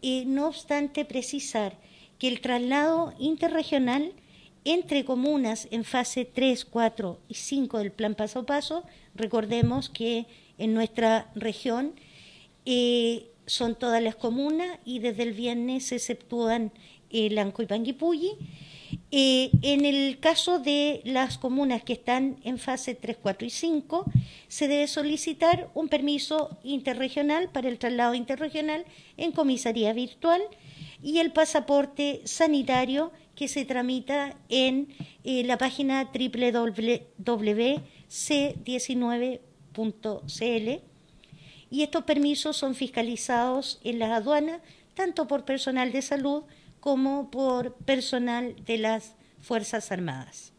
No obstante, precisar que el traslado interregional entre comunas en fase 3, 4 y 5 del plan paso a paso, recordemos que en nuestra región son todas las comunas y desde el viernes se exceptúan Lanco y Panguipulli. En el caso de las comunas que están en fase 3, 4 y 5, se debe solicitar un permiso interregional para el traslado interregional en comisaría virtual y el pasaporte sanitario que se tramita en la página www.c19.cl. Y estos permisos son fiscalizados en las aduanas tanto por personal de salud como por personal de las Fuerzas Armadas.